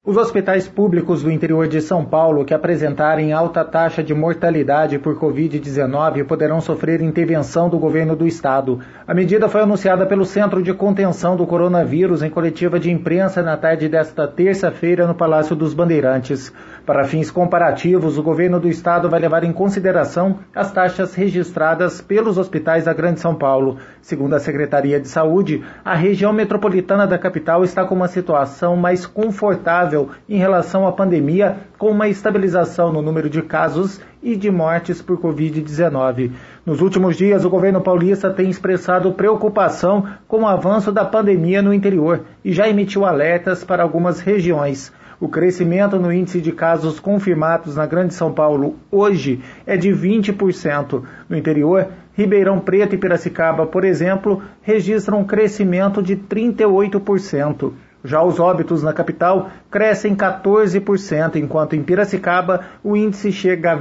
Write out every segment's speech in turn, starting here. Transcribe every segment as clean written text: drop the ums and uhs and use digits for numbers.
Os hospitais públicos do interior de São Paulo que apresentarem alta taxa de mortalidade por Covid-19 poderão sofrer intervenção do governo do estado. A medida foi anunciada pelo Centro de Contenção do Coronavírus em coletiva de imprensa na tarde desta terça-feira no Palácio dos Bandeirantes. Para fins comparativos, o governo do estado vai levar em consideração as taxas registradas pelos hospitais da Grande São Paulo. Segundo a Secretaria de Saúde, a região metropolitana da capital está com uma situação mais confortável em relação à pandemia, com uma estabilização no número de casos e de mortes por Covid-19. Nos últimos dias, o governo paulista tem expressado preocupação com o avanço da pandemia no interior e já emitiu alertas para algumas regiões. O crescimento no índice de casos confirmados na Grande São Paulo hoje é de 20%. No interior, Ribeirão Preto e Piracicaba, por exemplo, registram um crescimento de 38%. Já os óbitos na capital crescem 14%, enquanto em Piracicaba o índice chega a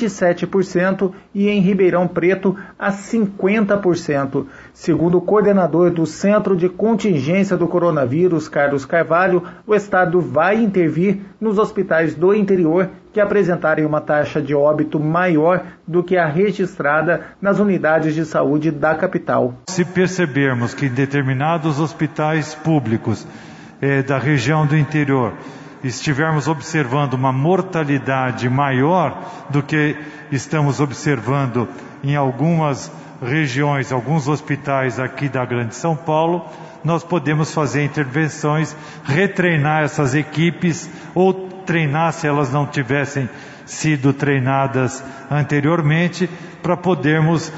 27% e em Ribeirão Preto a 50%. Segundo o coordenador do Centro de Contingência do Coronavírus, Carlos Carvalho, o estado vai intervir nos hospitais do interior que apresentarem uma taxa de óbito maior do que a registrada nas unidades de saúde da capital. Se percebermos que em determinados hospitais públicos da região do interior estivermos observando uma mortalidade maior do que estamos observando em algumas regiões, alguns hospitais aqui da Grande São Paulo, nós podemos fazer intervenções, retreinar essas equipes ou treinar se elas não tivessem sido treinadas anteriormente, para podermos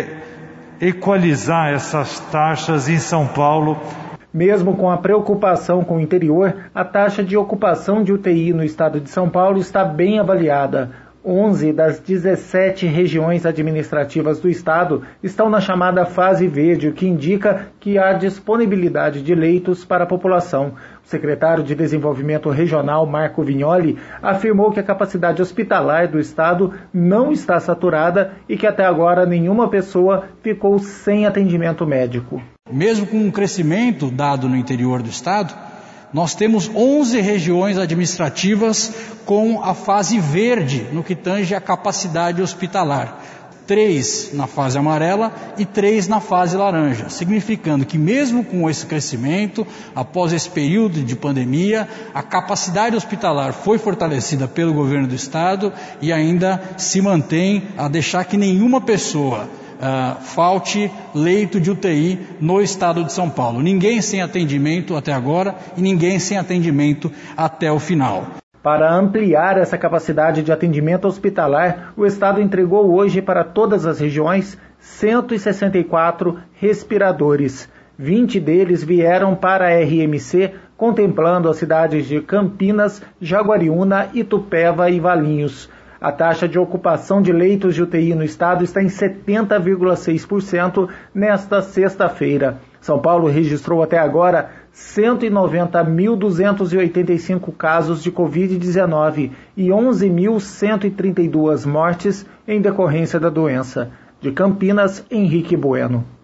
equalizar essas taxas em São Paulo. Mesmo com a preocupação com o interior, a taxa de ocupação de UTI no estado de São Paulo está bem avaliada. 11 das 17 regiões administrativas do estado estão na chamada fase verde, o que indica que há disponibilidade de leitos para a população. O secretário de Desenvolvimento Regional, Marco Vignoli, afirmou que a capacidade hospitalar do estado não está saturada e que até agora nenhuma pessoa ficou sem atendimento médico. Mesmo com um crescimento dado no interior do estado, nós temos 11 regiões administrativas com a fase verde no que tange a capacidade hospitalar. 3 na fase amarela e 3 na fase laranja, significando que mesmo com esse crescimento, após esse período de pandemia, a capacidade hospitalar foi fortalecida pelo governo do estado e ainda se mantém a deixar que nenhuma pessoa falte leito de UTI no estado de São Paulo. Ninguém sem atendimento até agora e ninguém sem atendimento até o final. Para ampliar essa capacidade de atendimento hospitalar, o estado entregou hoje para todas as regiões 164 respiradores. 20 deles vieram para a RMC, contemplando as cidades de Campinas, Jaguariúna, Itupeva e Valinhos. A taxa de ocupação de leitos de UTI no estado está em 70,6% nesta sexta-feira. São Paulo registrou até agora 190.285 casos de Covid-19 e 11.132 mortes em decorrência da doença. De Campinas, Henrique Bueno.